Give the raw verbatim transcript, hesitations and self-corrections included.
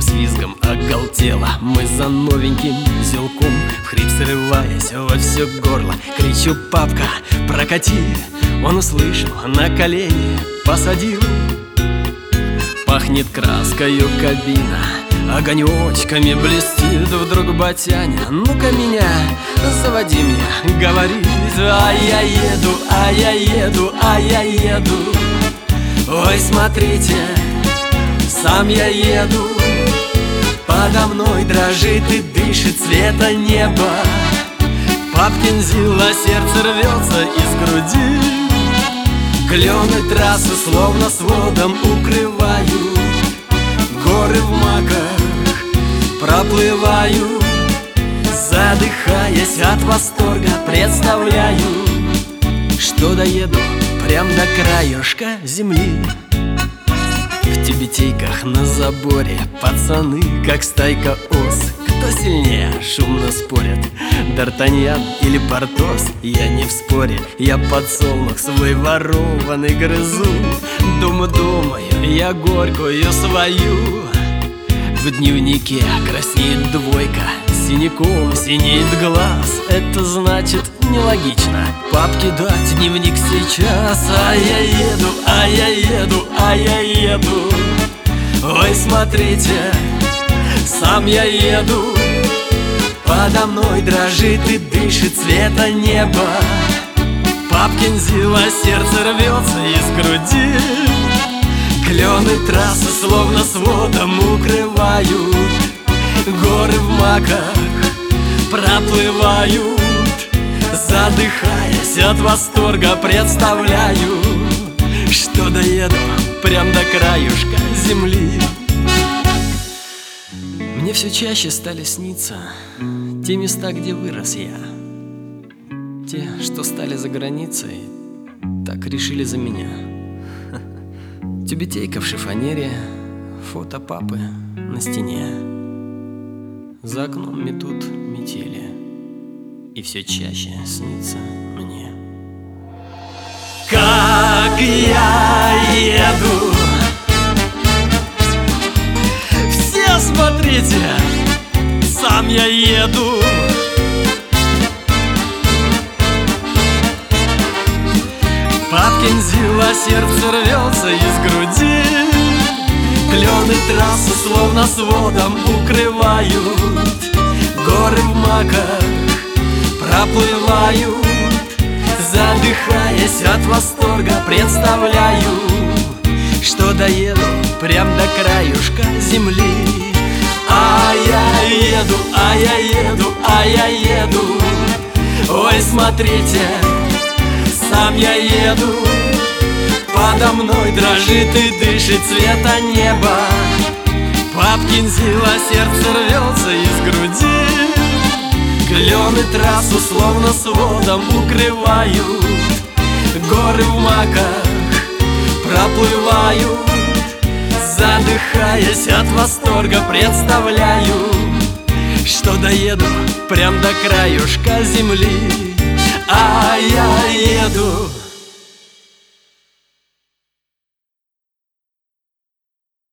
с визгом оголтела. Мы за новеньким зелком, в хрип срываясь во все горло, кричу: папка, прокати! Он услышал, на колени посадил. Пахнет краскою кабина, огонечками блестит. Вдруг батяня: ну-ка меня заводи мне, говорит. А я еду, а я еду, а я еду. Ой, смотрите, сам я еду. Подо мной дрожит и дышит цвета неба. Папкин зил, а сердце рвется из груди. Клены трассы словно сводом укрывают. Горы в маках проплываю. Задыхаясь от восторга, представляю, что доеду прям до краешка земли. В тюбетейках на заборе пацаны, как стайка ос. Кто сильнее, шумно спорят, Д'Артаньян или Портос? Я не в споре, я подсолнух свой ворованный грызу. Думаю, думаю, я горькую свою. В дневнике краснеет двойка, синяком синеет глаз. Это значит нелогично папке дать дневник сейчас. А я еду, а я еду, а я еду. Ой, смотрите, сам я еду. Подо мной дрожит и дышит цвета неба. Папкин зил, а сердце рвется из груди. Клены трассы словно сводом укрывают. Горы в маках проплывают. Задыхаясь от восторга, представляю, что доеду прям до краюшка земли. Мне все чаще стали сниться те места, где вырос я. Те, что стали за границей, так решили за меня. Тюбетейка в шифонере, фото папы на стене. За окном метут метели, и все чаще снится мне. Как я еду, все смотрите, сам я еду. Папкин зил, а сердце рвется из груди. Клены трассы словно сводом укрывают. Горы в маках проплывают. Задыхаясь от восторга, представляю, что доеду прям до краюшка земли. А я еду, а я еду, а я еду. Ой, смотрите, сам я еду. Подо мной дрожит и дышит цвета неба. Папкин зил, а сердце рвется из груди. Клены трассу словно сводом укрывают. Горы в маках проплывают. Задыхаясь от восторга, представляю, что доеду прям до краюшка земли. А я еду,